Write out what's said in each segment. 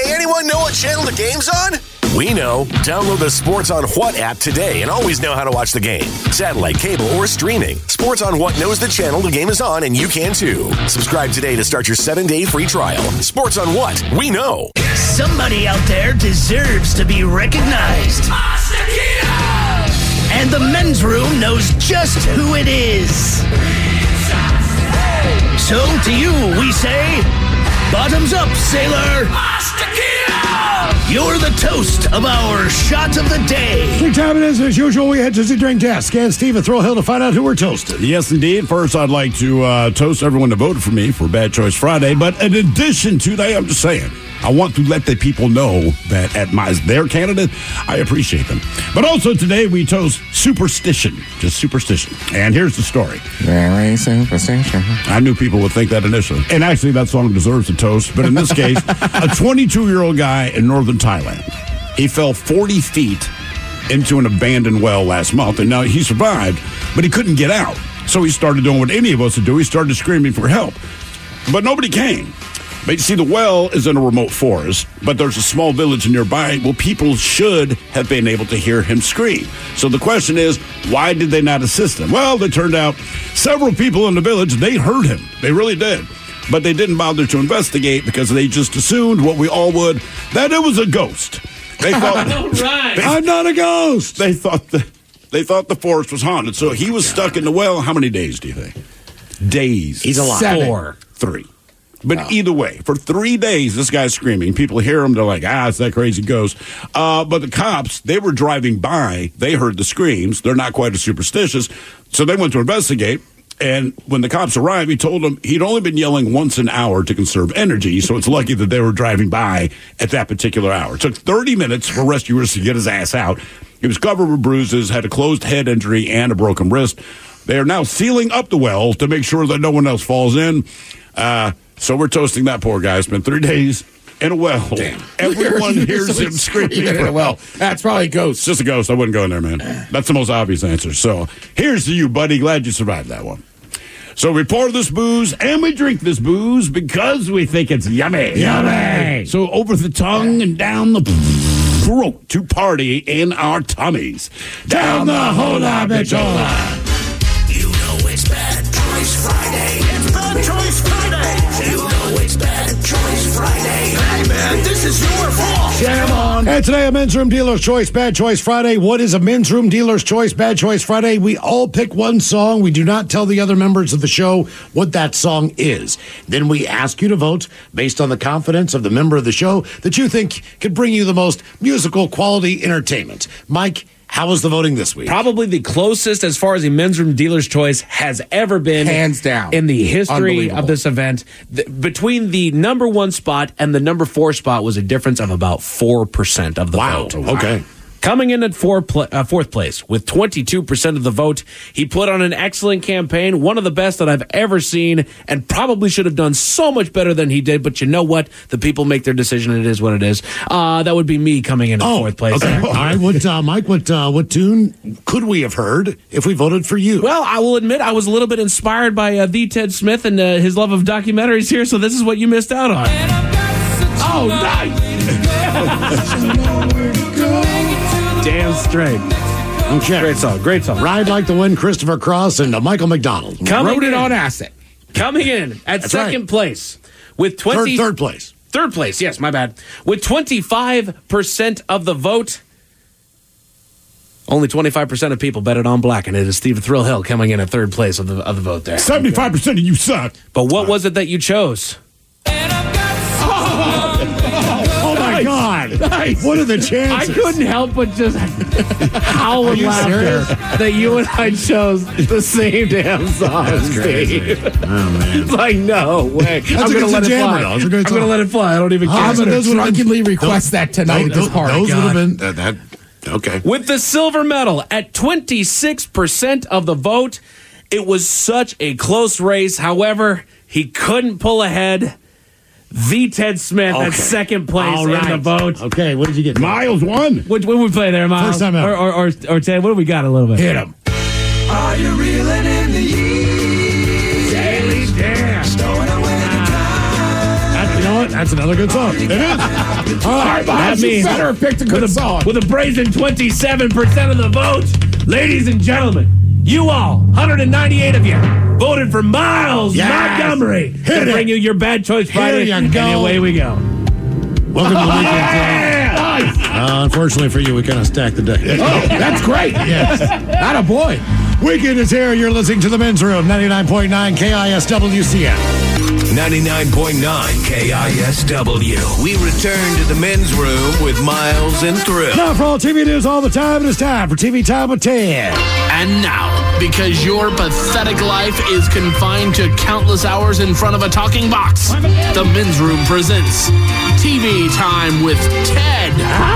Hey, anyone know what channel the game's on? We know. Download the Sports on What app today and always know how to watch the game. Satellite, cable, or streaming. Sports on What knows the channel the game is on, and you can too. Subscribe today to start your 7-day free trial. Sports on What? We know. Somebody out there deserves to be recognized. And the men's room knows just who it is. So to you, we say, bottoms up, sailor. You're the toast of our shot of the day. Good time it is. As usual, we head to the drink desk. And Steve at Thrill Hill to find out who we're toasting. Yes, indeed. First, I'd like to toast everyone that voted for me for Bad Choice Friday. But in addition to that, I'm just saying, I want to let the people know that at their candidate, I appreciate them. But also today, we toast superstition. Just superstition. And here's the story. Very superstition. I knew people would think that initially. And actually, that song deserves a toast. But in this case, a 22-year-old guy in northern Thailand. He fell 40 feet into an abandoned well last month. And now he survived, but he couldn't get out. So he started doing what any of us would do. He started screaming for help. But nobody came. But you see, the well is in a remote forest, but there's a small village nearby. Well, people should have been able to hear him scream. So the question is, why did they not assist him? Well, it turned out several people in the village, they heard him. They really did. But they didn't bother to investigate because they just assumed what we all would, that it was a ghost. They thought, right. I'm not a ghost. They thought the forest was haunted. So he was stuck in the well. How many days do you think? Days. He's alive. 4. 3. But either way, for 3 days, this guy's screaming. People hear him. They're like, it's that crazy ghost. But the cops, they were driving by. They heard the screams. They're not quite as superstitious. So they went to investigate. And when the cops arrived, he told them he'd only been yelling once an hour to conserve energy. So it's lucky that they were driving by at that particular hour. It took 30 minutes for rescuers to get his ass out. He was covered with bruises, had a closed head injury, and a broken wrist. They are now sealing up the well to make sure that no one else falls in. So we're toasting that poor guy. It's been 3 days in a well. Damn. Everyone hears him screaming in a well. That's probably a ghost. It's just a ghost. I wouldn't go in there, man. That's the most obvious answer. So here's to you, buddy. Glad you survived that one. So we pour this booze and we drink this booze because we think it's yummy. Yummy. So over the tongue and down the throat to party in our tummies. Down the hola bichola. You know it's Bad Choice Friday. It's Bad Choice Friday. You know it's Bad Choice Friday. Hey, man, this is your fault. Jam on. And today, a Men's Room Dealer's Choice Bad Choice Friday. What is a Men's Room Dealer's Choice Bad Choice Friday? We all pick one song. We do not tell the other members of the show what that song is. Then we ask you to vote based on the confidence of the member of the show that you think could bring you the most musical quality entertainment. Mike, how was the voting this week? Probably the closest as far as a men's room dealer's choice has ever been. Hands down. In the history of this event. Between the number 1 spot and the number 4 spot was a difference of about 4% of the vote. Okay. Coming in at fourth place with 22% of the vote, he put on an excellent campaign, one of the best that I've ever seen, and probably should have done so much better than he did. But you know what? The people make their decision. It is what it is. That would be me coming in at fourth place. Okay. All right. Mike, what tune could we have heard if we voted for you? Well, I will admit I was a little bit inspired by the Ted Smith and his love of documentaries here, so this is what you missed out on. Oh, nice. Damn straight. Okay. Great song. Ride Like the Wind, Christopher Cross, and Michael McDonald. Wrote it on acid. Coming in at second place with 20... Third place. Third place, yes, my bad. With 25% of the vote, only 25% of people betted on black, and it is Steve Thrill Hill coming in at third place of the vote there. 75% of you suck. But what was it that you chose? Oh, my God. Nice. What are the I chances? couldn't help but just howl with laughter that you and I chose the same damn song, Steve. Oh, man. It's like, no way. I'm going to let it fly. I'm That's a going good to song. let it fly. I don't even care. I'm going to drunkenly request that tonight at this party. Those would have been... Okay. With the silver medal at 26% of the vote, it was such a close race. However, he couldn't pull ahead. The Ted Smith at second place in the vote. Okay, what did you get? Miles won. What we play there, Miles? First time ever. Or Ted, what do we got a little bit? Hit him. Are you reeling in the years? Daily Dare. Stowing away the time. You know what? That's another good song. It is. All right, That you means- better have picked a good song. With a brazen 27% of the vote, ladies and gentlemen, you all, 198 of you, voted for Miles Yes. Montgomery Hit to it. bring you your Bad Choice Friday. you And go. away we go. Welcome to the weekend. Yeah! Unfortunately for you, we kind of stacked the deck. Oh, that's great. Yes. Not a boy. Weekend is here. You're listening to The Men's Room, 99.9 KISWCN. 99.9 KISW. We return to the men's room with Miles and Thrill. Now, for all TV news all the time, it is time for TV Time with Ted. And now, because your pathetic life is confined to countless hours in front of a talking box, the Men's Room presents TV Time with Ted.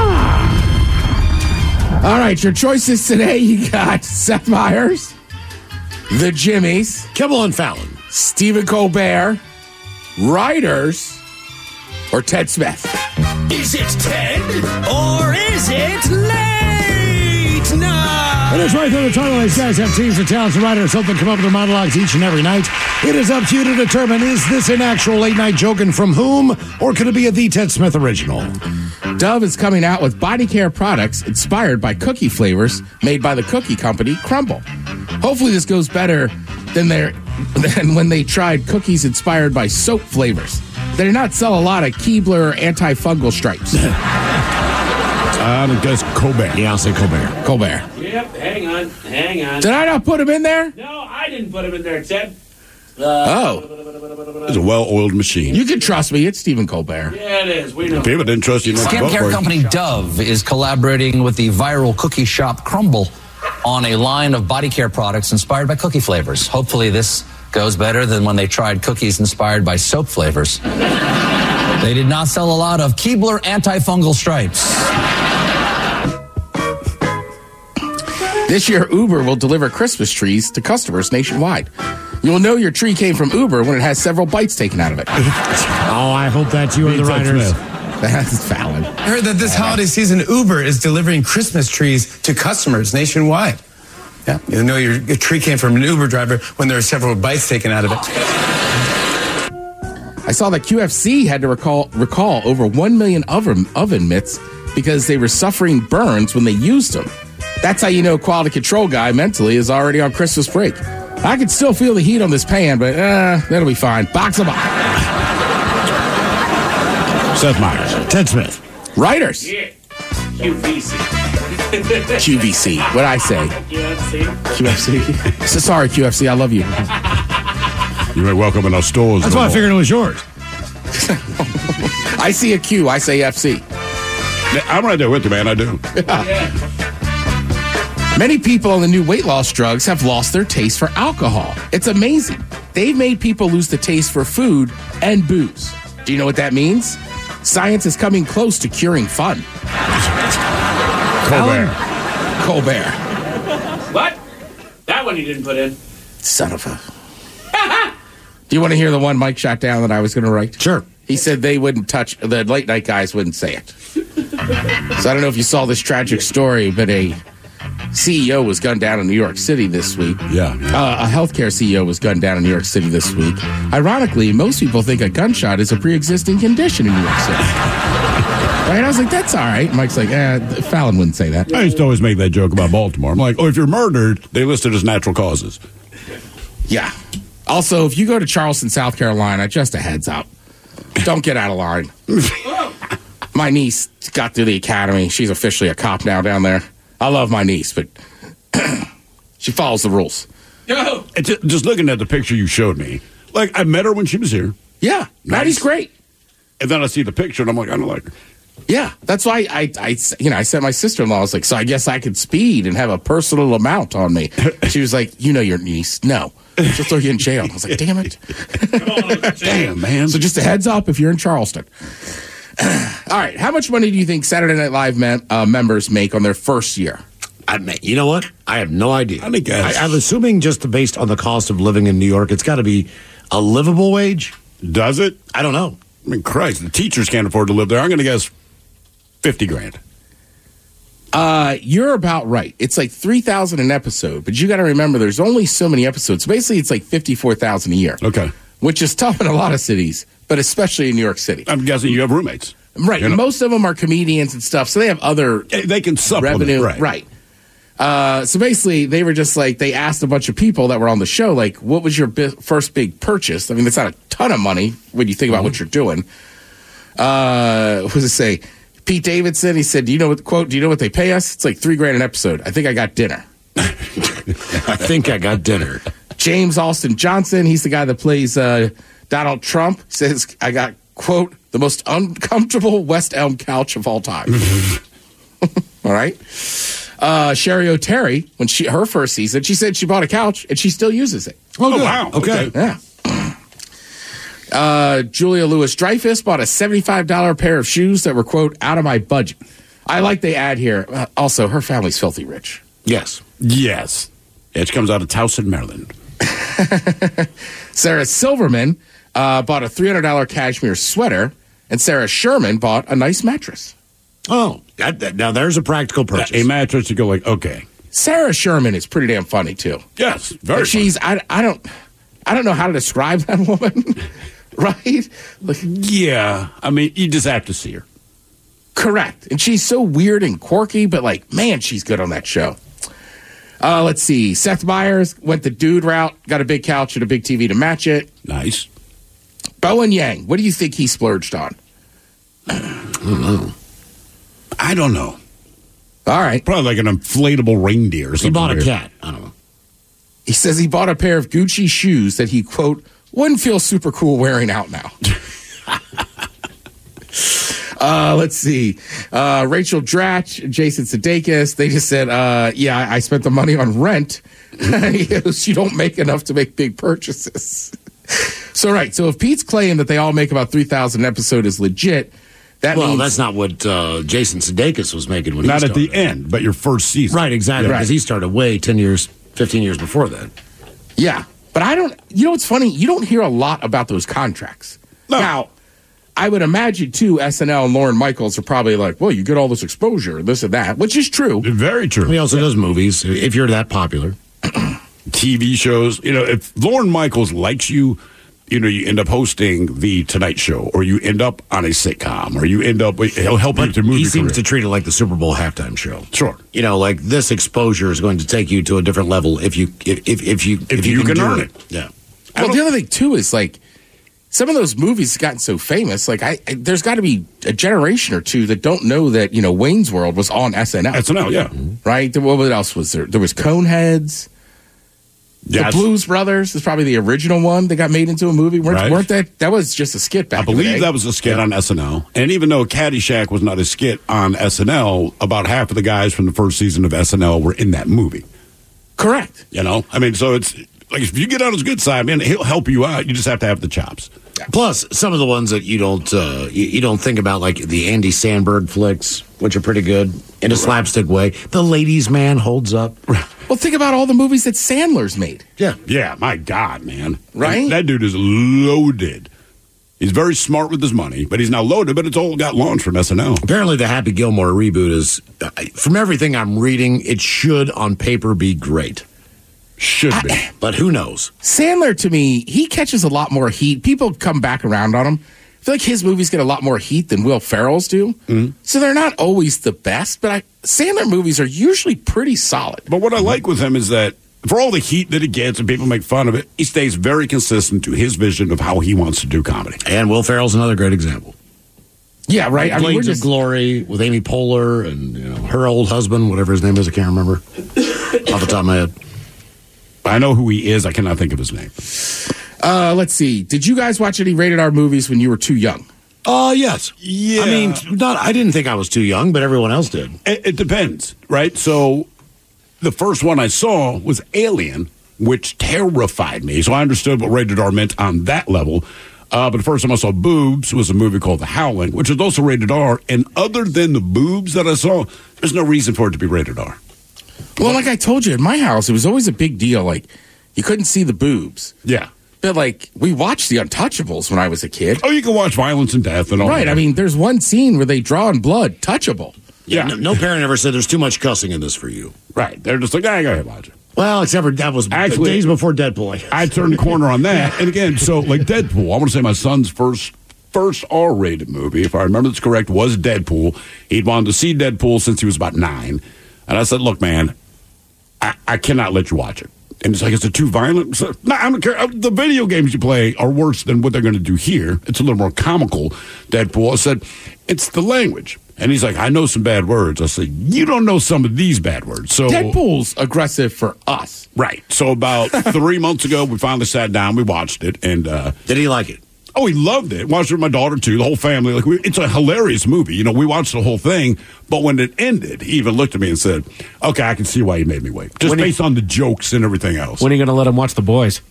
All right, your choices today, you got Seth Meyers, The Jimmies, Kimmel and Fallon. Stephen Colbert, Writers, or Ted Smith. Is it Ted or is it late night? It is right there. The title. These guys have teams of talents and writers help them come up with their monologues each and every night. It is up to you to determine, is this an actual late night joke and from whom, or could it be a The Ted Smith original? Dove is coming out with body care products inspired by cookie flavors made by the cookie company Crumble. Hopefully this goes better than when they tried cookies inspired by soap flavors. They did not sell a lot of Keebler antifungal stripes. I guess Colbert. Yeah, I'll say Colbert. Colbert. Yep, hang on. Did I not put him in there? No, I didn't put him in there, Ted. Oh, It's a well-oiled machine. you can trust me. It's Stephen Colbert. Yeah, it is. We know. People didn't trust you enough to vote for Skincare you. company Dove is collaborating with the viral cookie shop Crumble on a line of body care products inspired by cookie flavors. Hopefully this goes better than when they tried cookies inspired by soap flavors. They did not sell a lot of Keebler antifungal stripes. This year, Uber will deliver Christmas trees to customers nationwide. You'll know your tree came from Uber when it has several bites taken out of it. Oh, I hope that's you and the Ted writers. Smith. That's Fallon. I heard that this holiday season, Uber is delivering Christmas trees to customers nationwide. Yeah, you know your tree came from an Uber driver when there were several bites taken out of it. I saw that QFC had to recall over 1 million oven mitts because they were suffering burns when they used them. That's how you know quality control guy mentally is already on Christmas break. I can still feel the heat on this pan, but that'll be fine. Box them up. Seth Meyers. Ted Smith. Writers. Yeah. QVC. QVC. What'd I say? UFC. QFC. So sorry, QFC. I love you. You ain't welcome in our stores. That's no why I more. figured it was yours. I see a Q. I say FC. I'm right there with you, man. I do. Many people on the new weight loss drugs have lost their taste for alcohol. It's amazing. They've made people lose the taste for food and booze. Do you know what that means? Science is coming close to curing fun. Colbert. What? That one you didn't put in. Son of a... Do you want to hear the one Mike shot down that I was going to write? Sure. He said they wouldn't touch, the late night guys wouldn't say it. So I don't know if you saw this tragic story, but a CEO was gunned down in New York City this week. Yeah. A healthcare CEO was gunned down in New York City this week. Ironically, most people think a gunshot is a pre-existing condition in New York City. Right? I was like, that's all right. Mike's like, Fallon wouldn't say that. I used to always make that joke about Baltimore. I'm like, oh, if you're murdered, they list it as natural causes. Yeah. Also, if you go to Charleston, South Carolina, just a heads up. Don't get out of line. My niece got through the academy. She's officially a cop now down there. I love my niece, but she follows the rules. Go. Just looking at the picture you showed me, like, I met her when she was here, Yeah, Maddie's great. and then I see the picture, and I'm like, I don't like her. Yeah, that's why I sent my sister-in-law. I was like, so I guess I could speed and have a personal amount on me. She was like, you know your niece. No. She'll throw you in jail. I was like, damn it. Damn, man. So just a heads up if you're in Charleston. All right, how much money do you think Saturday Night Live members make on their first year? You know what? I have no idea. I think that's- I'm assuming just based on the cost of living in New York, it's got to be a livable wage. Does it? I don't know. I mean, Christ, the teachers can't afford to live there. I'm going to guess $50,000. You're about right. It's like $3,000 an episode, but you got to remember there's only so many episodes. Basically, it's like $54,000 a year. Okay. Which is tough in a lot of cities. but especially in New York City. I'm guessing you have roommates. Right. You know? Most of them are comedians and stuff, so they have other They can supplement. revenue. Right. So basically, they were just like, they asked a bunch of people that were on the show, like, what was your first big purchase? I mean, that's not a ton of money when you think about what you're doing. What does it say? Pete Davidson, he said, do you know what they pay us? It's like $3,000 an episode. I think I got dinner. I think I got dinner. James Alston Johnson, he's the guy that plays Donald Trump, says, I got, quote, the most uncomfortable West Elm couch of all time. All right. Sherry O'Terry, when her first season, she said she bought a couch and she still uses it. Oh, good. wow. Okay. Yeah. Julia Louis-Dreyfus bought a $75 pair of shoes that were, quote, out of my budget. I like they add here. Also, her family's filthy rich. Yes. Yes. It comes out of Towson, Maryland. Sarah Silverman bought a $300 cashmere sweater, and Sarah Sherman bought a nice mattress. Oh, now there's a practical purchase. A mattress to go like, okay. Sarah Sherman is pretty damn funny too. Yes, very. She's I don't know how to describe that woman, right? Like, Yeah, I mean, you just have to see her. correct, and she's so weird and quirky, but like, man, she's good on that show. Let's see. Seth Meyers went the dude route, got a big couch and a big TV to match it. Nice. Bowen Yang, what do you think he splurged on? I don't know. All right. Probably like an inflatable reindeer or something. He bought a weird. cat. I don't know. He says he bought a pair of Gucci shoes that he, quote, wouldn't feel super cool wearing out now. Let's see. Rachel Dratch, Jason Sudeikis, they just said, yeah, I spent the money on rent. He goes, you don't make enough to make big purchases. So, right. So if Pete's claim that they all make about $3,000 an episode is legit, that Well, means... that's not what Jason Sudeikis was making when he Not started. at the end, but your first season. Right, exactly. Yeah. Because he started way 10 years, 15 years before that. Yeah. But I don't... You know what's funny? You don't hear a lot about those contracts. No. Now, I would imagine, too, SNL and Lorne Michaels are probably like, well, you get all this exposure, this and that, which is true. Very true. He also does movies, if you're that popular. TV shows. You know, if Lorne Michaels likes you, you know, you end up hosting the Tonight Show, or you end up on a sitcom, or you end up, he'll help you with your movie He seems career. to treat it like the Super Bowl halftime show. Sure. You know, like this exposure is going to take you to a different level if you can do earn it. Yeah. Well, the other thing, too, is like, some of those movies have gotten so famous, like, there's got to be a generation or two that don't know that, you know, Wayne's World was on SNL. SNL, yeah. Right? What else was there? There was Coneheads. Yes. The Blues Brothers is probably the original one that got made into a movie. Weren't that was just a skit back I in the day. believe that was a skit on SNL. And even though Caddyshack was not a skit on SNL, about half of the guys from the first season of SNL were in that movie. Correct. You know? I mean, so it's like if you get on his good side, man, he'll help you out. You just have to have the chops. Plus, some of the ones that you don't think about, like the Andy Samberg flicks, which are pretty good in a slapstick way. The Ladies' Man holds up. Well, think about all the movies that Sandler's made. Yeah. Yeah, my God, man. Right? That dude is loaded. He's very smart with his money, but he's now loaded, but it's all got launched from SNL. Apparently, the Happy Gilmore reboot is, from everything I'm reading, it should on paper be great. Should be. But who knows? Sandler, to me, he catches a lot more heat. People come back around on him. I feel like his movies get a lot more heat than Will Ferrell's do. Mm-hmm. So they're not always the best, but Sandler movies are usually pretty solid. But what I like with him is that for all the heat that he gets and people make fun of it, he stays very consistent to his vision of how he wants to do comedy. And Will Ferrell's another great example. Yeah, right. Blades of Glory with Amy Poehler and her old husband, whatever his name is, I can't remember off the top of my head. I know who he is. I cannot think of his name. Let's see. Did you guys watch any rated R movies when you were too young? Yes. Yeah. I mean, I didn't think I was too young, but everyone else did. It depends, right? So the first one I saw was Alien, which terrified me. So I understood what rated R meant on that level. But the first time I saw boobs was a movie called The Howling, which is also rated R. And other than the boobs that I saw, there's no reason for it to be rated R. Well, like I told you, in my house, it was always a big deal. Like, you couldn't see the boobs. Yeah. But, like, we watched The Untouchables when I was a kid. Oh, you can watch violence and death and all Right. that. I mean, there's one scene where they draw in blood, touchable. Yeah. No parent ever said there's too much cussing in this for you. Right. They're just like, go ahead, watch it. Well, except for that was Actually, days before Deadpool. I turned the corner on that. And again, so like Deadpool, I want to say my son's first first R-rated movie, if I remember this correct, was Deadpool. He'd wanted to see Deadpool since he was about 9. And I said, look, man, I cannot let you watch it. And it's like, is it too violent? So, no, I don't care. The video games you play are worse than what they're going to do here. It's a little more comical, Deadpool. I said, it's the language. And he's like, I know some bad words. I said, you don't know some of these bad words. So Deadpool's aggressive for us. Right. So about 3 months ago, we finally sat down. We watched it. And did he like it? Oh, he loved it. Watched it with my daughter, too, the whole family. It's a hilarious movie. You know, we watched the whole thing. But when it ended, he even looked at me and said, okay, I can see why you made me wait. Just based on the jokes and everything else. When are you going to let him watch The Boys?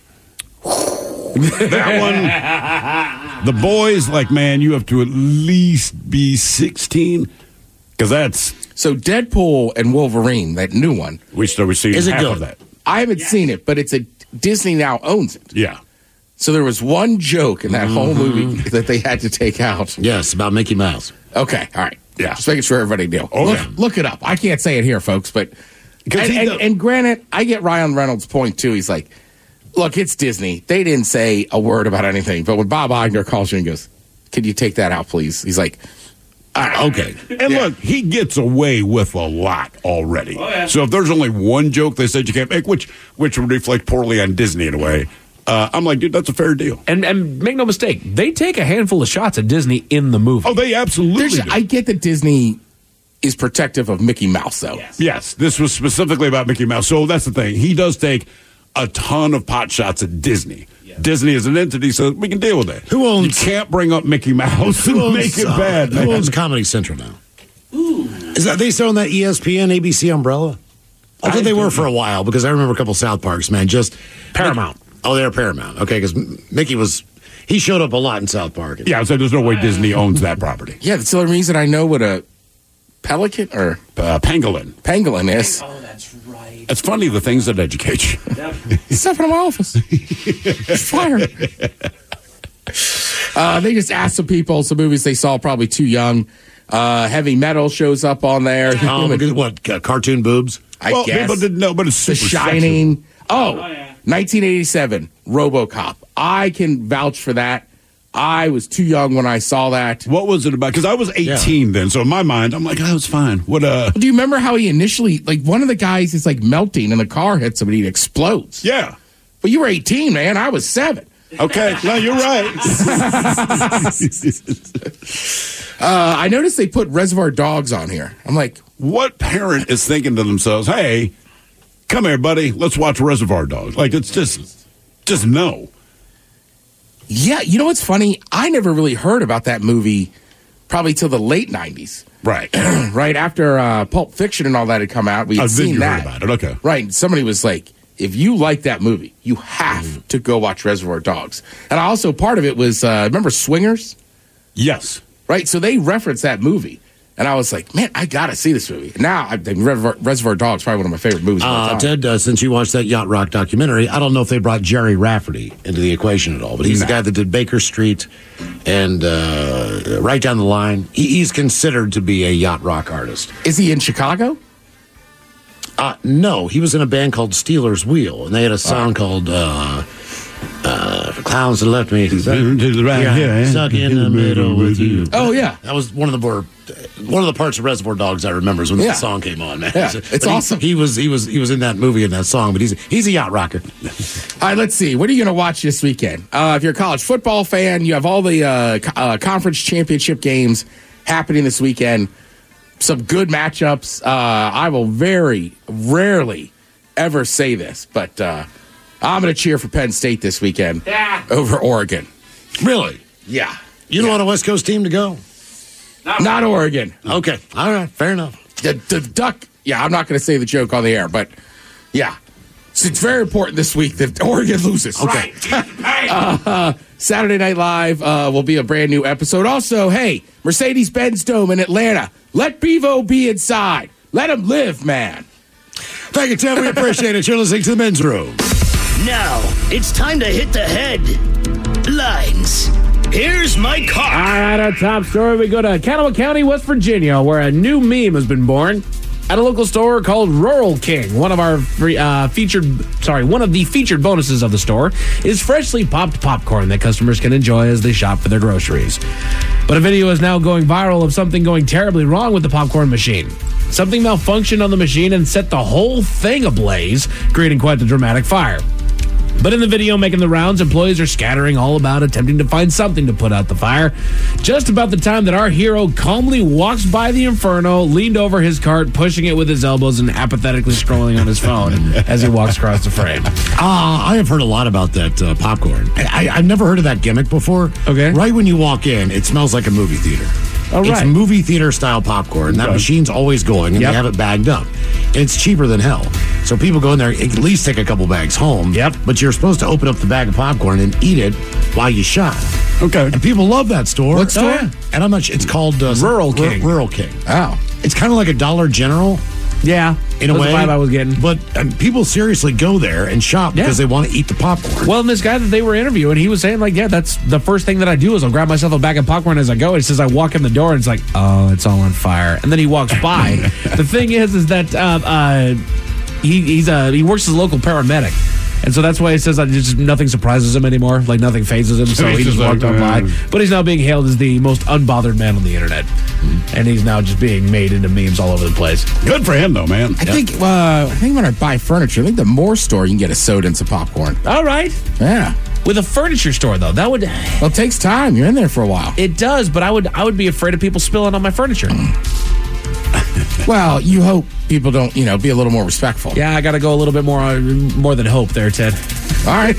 That one, The Boys, like, man, you have to at least be 16. Because that's... So Deadpool and Wolverine, that new one. We still received half of that. I haven't seen it, but it's Disney now owns it. Yeah. So there was one joke in that whole movie that they had to take out. Yes, about Mickey Mouse. Okay, all right. Yeah. Just making sure everybody knew. Okay. Look it up. I can't say it here, folks, but... And granted, I get Ryan Reynolds' point, too. He's like, look, it's Disney. They didn't say a word about anything. But when Bob Iger calls you and goes, could you take that out, please? He's like... Okay. And look, he gets away with a lot already. Oh, yeah. So if there's only one joke they said you can't make, which would reflect poorly on Disney in a way, I'm like, dude, that's a fair deal. And make no mistake, they take a handful of shots at Disney in the movie. Oh, they absolutely do. I get that Disney is protective of Mickey Mouse, though. Yes, this was specifically about Mickey Mouse. So that's the thing. He does take a ton of pot shots at Disney. Yeah. Disney is an entity, so we can deal with that. Who owns? You can't bring up Mickey Mouse and make it bad, man. Who owns Comedy Central now? Ooh. Is that they still own that ESPN, ABC umbrella? I thought they were for a while because I remember a couple South Parks, man. Just Paramount. Oh, they're Paramount. Okay, because Mickey he showed up a lot in South Park. Yeah, so there's no way Disney owns that property. Yeah, that's the only reason I know what a pelican or pangolin is. Oh, that's right. It's funny the things that educate you. Step in my office. Fired. They just asked some people some movies they saw probably too young. Heavy Metal shows up on there. What, cartoon boobs? I guess. People didn't know, but it's The super Shining. sexual. Oh, 1987, RoboCop. I can vouch for that. I was too young when I saw that. What was it about? Because I was 18 then, so in my mind, I'm like, oh, it's fine. What? Do you remember how he initially, like, one of the guys is like melting and the car hits him and he explodes? Yeah. But you were 18, man. I was 7. Okay, no, you're right. I noticed they put Reservoir Dogs on here. I'm like, what parent is thinking to themselves, hey, come here, buddy, let's watch Reservoir Dogs? Like, it's just no. Yeah, you know what's funny? I never really heard about that movie probably till the late 90s. Right. Right after Pulp Fiction and all that had come out, we had seen that. Heard about it, okay. Right, and somebody was like, if you like that movie, you have to go watch Reservoir Dogs. And also, part of it was, remember Swingers? Yes. Right, so they referenced that movie. And I was like, man, I got to see this movie. Now, Reservoir Dogs is probably one of my favorite movies of all time. Ted, since you watched that Yacht Rock documentary, I don't know if they brought Jerry Rafferty into the equation at all, but he's the guy that did Baker Street and right down the line. He's considered to be a Yacht Rock artist. Is he in Chicago? No, he was in a band called Steeler's Wheel, and they had a song called Clowns That Left Me Stuck in the Middle with You. Oh, yeah. That was one of the parts of Reservoir Dogs I remember is when the song came on, man. Yeah, it's awesome. He was in that movie and that song, but he's a yacht rocker. All right, let's see. What are you going to watch this weekend? If you're a college football fan, you have all the conference championship games happening this weekend. Some good matchups. I will very rarely ever say this, but I'm going to cheer for Penn State this weekend over Oregon. Really? Yeah. You don't want a West Coast team to go? Not Oregon. Okay. All right. Fair enough. The Duck. Yeah, I'm not going to say the joke on the air, but yeah. So it's very important this week that Oregon loses. Okay. Saturday Night Live will be a brand new episode. Also, hey, Mercedes-Benz Dome in Atlanta. Let Bevo be inside. Let him live, man. Thank you, Tim. We appreciate it. You're listening to The Men's Room. Now, it's time to hit the headlines. Here's my car. All right, our top story. We go to Kanawha County, West Virginia, where a new meme has been born. At a local store called Rural King, one of the featured bonuses of the store is freshly popped popcorn that customers can enjoy as they shop for their groceries. But a video is now going viral of something going terribly wrong with the popcorn machine. Something malfunctioned on the machine and set the whole thing ablaze, creating quite the dramatic fire. But in the video making the rounds, employees are scattering all about, attempting to find something to put out the fire. Just about the time that our hero calmly walks by the inferno, leaned over his cart, pushing it with his elbows and apathetically scrolling on his phone as he walks across the frame. I have heard a lot about that popcorn. I've never heard of that gimmick before. Okay. Right when you walk in, it smells like a movie theater. Oh, right. It's movie theater style popcorn. That machine's always going, and they have it bagged up. And it's cheaper than hell. So people go in there, at least take a couple bags home. Yep. But you're supposed to open up the bag of popcorn and eat it while you shop. Okay. And people love that store. What store? And I'm not sure. It's called Rural King. Rural King. Oh. It's kind of like a Dollar General. Yeah, in a way. The vibe I was getting. But people seriously go there and shop because they want to eat the popcorn. Well, and this guy that they were interviewing, he was saying, like, yeah, that's the first thing that I do is I'll grab myself a bag of popcorn as I go. He says I walk in the door and it's like, oh, it's all on fire. And then he walks by. The thing is that he works as a local paramedic. And so that's why he says that just nothing surprises him anymore. Like, nothing phases him. So he just walked on by. But he's now being hailed as the most unbothered man on the internet. And he's now just being made into memes all over the place. Good for him, though, man. I think when I buy furniture, I think the Moore store, you can get a soda and some popcorn. All right. Yeah. With a furniture store, though, that would... Well, it takes time. You're in there for a while. It does, but I would be afraid of people spilling on my furniture. Well, you hope people don't, be a little more respectful. Yeah, I got to go a little bit more than hope there, Ted. All right.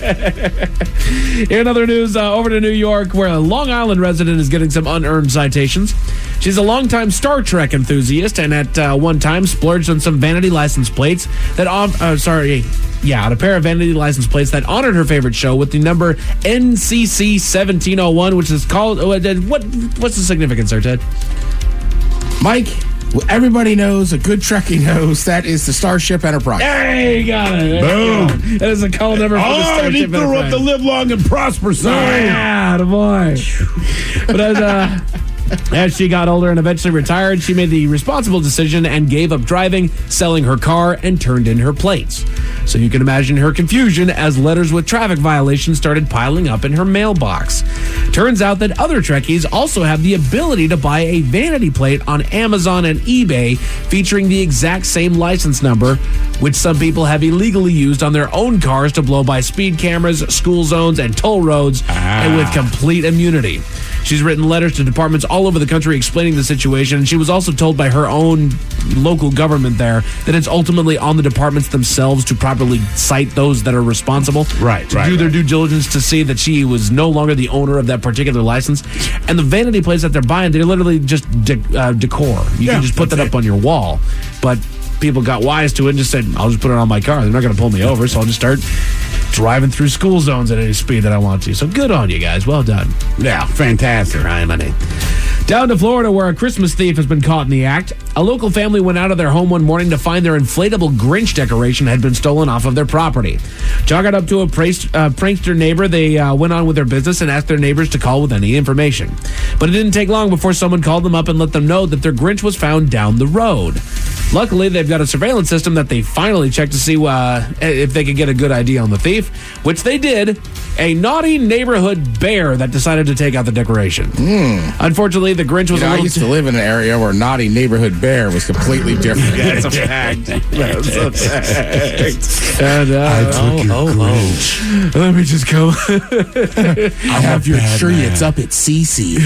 In other news, over to New York, where a Long Island resident is getting some unearned citations. She's a longtime Star Trek enthusiast and at one time splurged on some vanity license plates that on a pair of vanity license plates that honored her favorite show with the number NCC 1701, which is called... what's the significance there, Ted? Mike, everybody knows, a good Trekkie knows, that is the Starship Enterprise. Hey, you got it. Boom. That is a call number for the Starship he Enterprise. threw up the live long and prosper sign. Yeah, the boy. But as she got older and eventually retired, she made the responsible decision and gave up driving, selling her car, and turned in her plates. So you can imagine her confusion as letters with traffic violations started piling up in her mailbox. Turns out that other Trekkies also have the ability to buy a vanity plate on Amazon and eBay featuring the exact same license number, which some people have illegally used on their own cars to blow by speed cameras, school zones, and toll roads, and with complete immunity. She's written letters to departments all over the country explaining the situation, and she was also told by her own local government there that it's ultimately on the departments themselves to properly cite those that are responsible. To do their due diligence to see that she was no longer the owner of that particular license. And the vanity plates that they're buying, they're literally just decor. You can just put that up on your wall. But people got wise to it and just said, I'll just put it on my car. They're not going to pull me over, so I'll just start driving through school zones at any speed that I want to. So good on you guys. Well done. Yeah, fantastic. Down to Florida, where a Christmas thief has been caught in the act. A local family went out of their home one morning to find their inflatable Grinch decoration had been stolen off of their property. Chalk it up to a prankster neighbor. They went on with their business and asked their neighbors to call with any information. But it didn't take long before someone called them up and let them know that their Grinch was found down the road. Luckily, they've got a surveillance system that they finally checked to see if they could get a good ID on the thief, which they did. A naughty neighborhood bear that decided to take out the decoration. Unfortunately, the Grinch was I used to live in an area where naughty neighborhood bear was completely different. That's a fact. That's a fact. And, let me just go. I have your tree. It's up at CC's.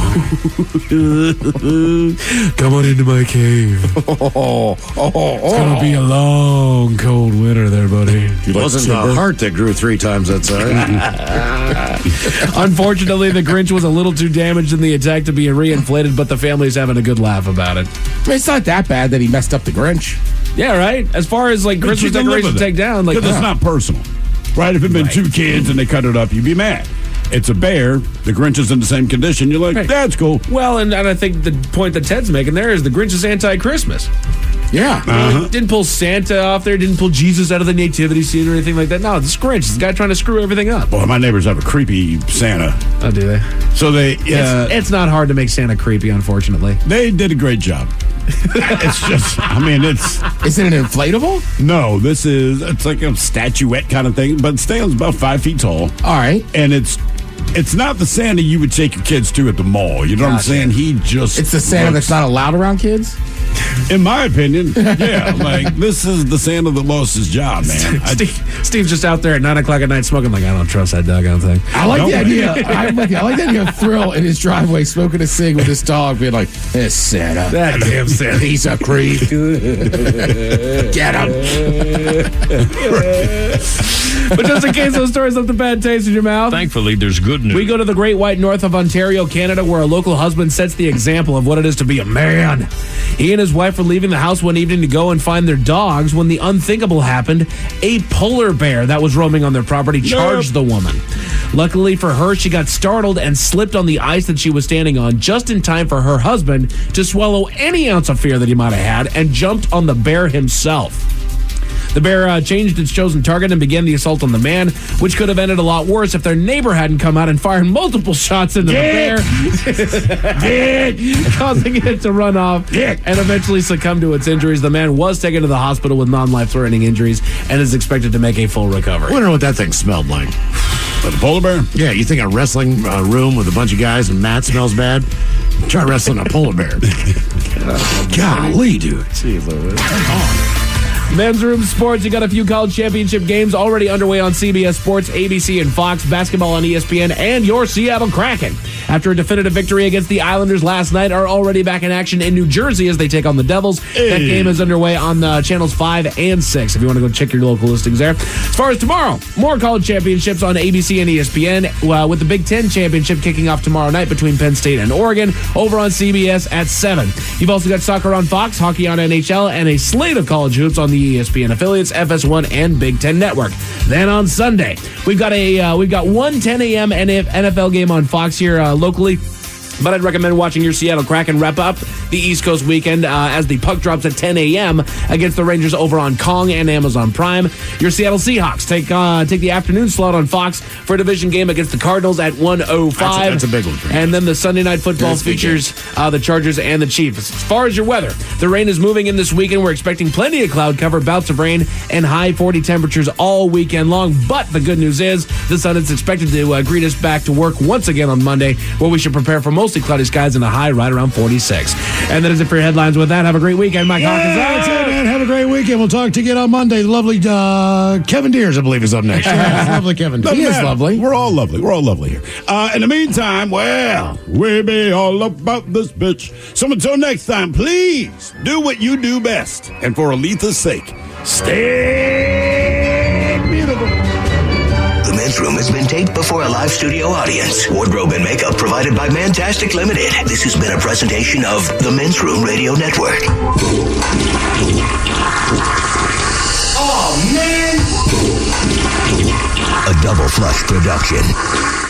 Come on into my cave. It's going to be a long, cold winter there, buddy. It wasn't the heart that grew 3 times that size. Unfortunately, the Grinch was a little too damaged in the attack to be reinflated, but the family's having a good laugh about it. I mean, it's not that bad that he messed up the Grinch. Yeah, right? As far as, like, Christmas decorations take down, like... Because it's not personal. Right? If it had been 2 kids and they cut it up, you'd be mad. It's a bear. The Grinch is in the same condition. You're like, that's cool. Well, and I think the point that Ted's making there is the Grinch is anti-Christmas. Yeah. He didn't pull Santa off there, didn't pull Jesus out of the nativity scene or anything like that. No, it's Grinch. It's the guy trying to screw everything up. Boy, my neighbors have a creepy Santa. Oh, do they? So they... It's not hard to make Santa creepy, unfortunately. They did a great job. It's just, Is it an inflatable? No, it's like a statuette kind of thing, but it stands about 5 feet tall. All right. And it's not the Santa you would take your kids to at the mall. You know what I'm saying? It's the Santa that's not allowed around kids? In my opinion, yeah. Like, this is the Santa that lost his job, man. Steve's just out there at 9 o'clock at night smoking like, I don't trust that doggone thing. I like the idea. I'm with you. I like the idea of Thrill in his driveway smoking a cig with his dog, being like, this Santa. That damn Santa. He's a creep. Get him. But just in case those stories left a bad taste in your mouth, Thankfully, there's good news. we go to the Great White North of Ontario, Canada, where a local husband sets the example of what it is to be a man. He and his wife were leaving the house one evening to go and find their dogs when the unthinkable happened. A polar bear that was roaming on their property charged the woman. Luckily for her, she got startled and slipped on the ice that she was standing on just in time for her husband to swallow any ounce of fear that he might have had and jumped on the bear himself. The bear changed its chosen target and began the assault on the man, which could have ended a lot worse if their neighbor hadn't come out and fired multiple shots into the bear, causing it to run off and eventually succumb to its injuries. The man was taken to the hospital with non-life-threatening injuries and is expected to make a full recovery. I wonder what that thing smelled like. But the polar bear? Yeah, you think a wrestling room with a bunch of guys and Matt smells bad? Try wrestling a polar bear. Golly, dude. Men's Room Sports, you got a few college championship games already underway on CBS Sports, ABC, and Fox, basketball on ESPN, and your Seattle Kraken. After a definitive victory against the Islanders last night, are already back in action in New Jersey as they take on the Devils. That game is underway on channels 5 and 6 if you want to go check your local listings there. As far as tomorrow, more college championships on ABC and ESPN, with the Big Ten championship kicking off tomorrow night between Penn State and Oregon over on CBS at 7. You've also got soccer on Fox, hockey on NHL, and a slate of college hoops on the ESPN affiliates, FS1 and Big Ten Network. Then on Sunday, we've got one 10 a.m. NFL game on Fox here locally. But I'd recommend watching your Seattle Kraken wrap up the East Coast weekend as the puck drops at 10 a.m. against the Rangers over on Kong and Amazon Prime. Your Seattle Seahawks take the afternoon slot on Fox for a division game against the Cardinals at 1:05. That's a big one for you. And then the Sunday Night Football features the Chargers and the Chiefs. As far as your weather, the rain is moving in this weekend. We're expecting plenty of cloud cover, bouts of rain, and high 40 temperatures all weekend long. But the good news is the sun is expected to greet us back to work once again on Monday, where we should prepare for mostly cloudy skies and a high right around 46. And that is it for your headlines. With that, have a great weekend. Mike Hawkins. That's it, man. Have a great weekend. We'll talk to you again on Monday. The lovely Kevin Deers, I believe, is up next. Lovely Kevin Deers. He is lovely. We're all lovely. We're all lovely here. In the meantime, well, we be all about this bitch. So until next time, please do what you do best. And for Aletha's sake, stay beautiful. The Men's Room has been taped before a live studio audience. Wardrobe and makeup provided by Mantastic Limited. This has been a presentation of the Men's Room Radio Network. Oh, man! A Double Flush production.